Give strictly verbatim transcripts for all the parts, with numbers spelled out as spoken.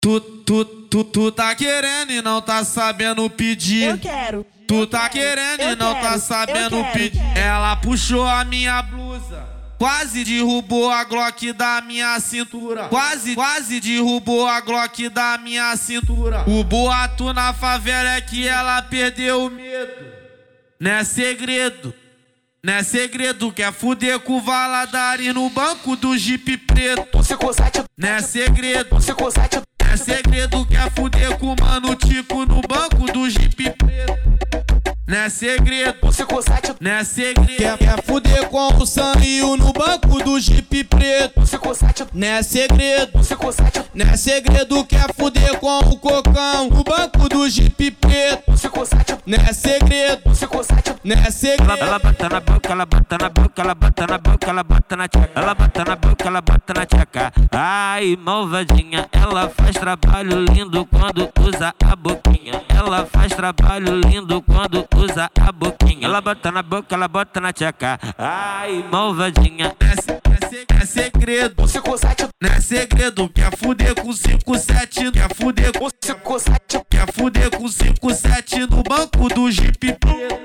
Tu, tu, tu, tu tá querendo e não tá sabendo pedir. Eu quero. Tu tá querendo e não tá sabendo pedir. Ela puxou a minha blusa, quase derrubou a Glock da minha cintura. Quase, quase derrubou a Glock da minha cintura. O boato na favela é que ela perdeu o medo. Não é segredo, não é segredo. Quer fuder com o Valadares no banco do Jeep preto. Não é segredo, não é segredo. Quer fuder com o Mano Tico no banco do Jeep preto. Não é segredo, não é segredo. Quer, quer fuder com o Sanrio no banco do Jeep preto. Não é segredo, não é segredo. Quer fuder com o Cocão no banco do Jeep preto. Não é segredo, não é segredo. Ela bota na boca, ela bota na boca, ela bota na boca, ela bota na tcheca. Ela bota na boca, ela bota na tcheca. Ai, malvadinha, ela faz trabalho lindo quando usa a boquinha. Ela faz trabalho lindo quando usa a boquinha. Ela bota na boca, ela bota na tcheca. Ai, malvadinha. É segredo, não é segredo. Quer fuder com cinco sete, quer fuder com cinco sete, quer fuder com cinco sete no banco do Jeep preto.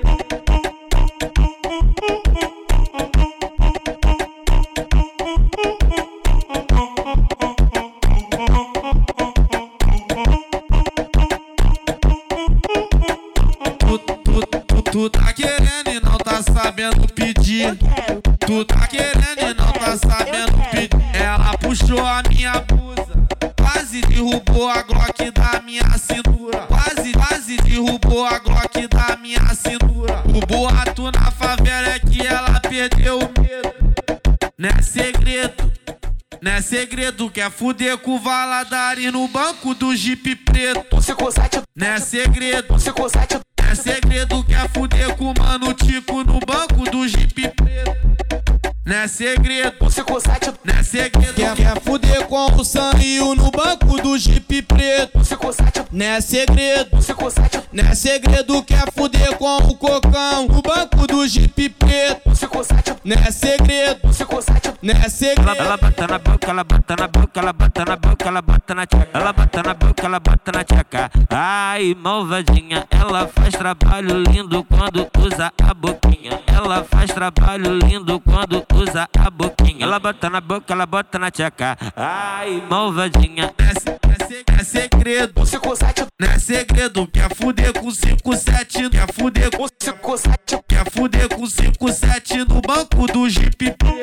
Tu, tu, tu, tu tá querendo e não tá sabendo pedir. Tu tá querendo e não tá sabendo pedir. Ela puxou a minha blusa, quase derrubou a Glock da minha cintura. Quase, quase derrubou a Glock da minha cintura. O boato na favela é que ela perdeu o medo. Não é segredo, não é segredo. Quer fuder com o Valadares no banco do Jeep preto. Não é segredo, não é segredo. Quer fuder com o Mano Tico no banco do Jeep preto. Não é segredo, não é segredo. Quer, quer fuder com o Sanrio no banco do Jeep preto. Não é segredo, não é segredo. Quer fuder com o Cocão no banco do Jeep preto. Não é segredo, não é segredo. Ela, ela bota na boca, ela bota na boca, ela bota na boca, ela bota na tcheca. Ela bota na boca, ela bota na tcheca. Ai, malvadinha, ela faz trabalho lindo quando usa a boquinha. Ela faz trabalho lindo quando usa a boquinha. Ela bota na boca, ela bota na tcheca. Ai, malvadinha. É segredo, não é segredo. Quer fuder com cinco sete, quer fuder com cinco sete, quer fuder com cinco sete no banco do Jeep preto.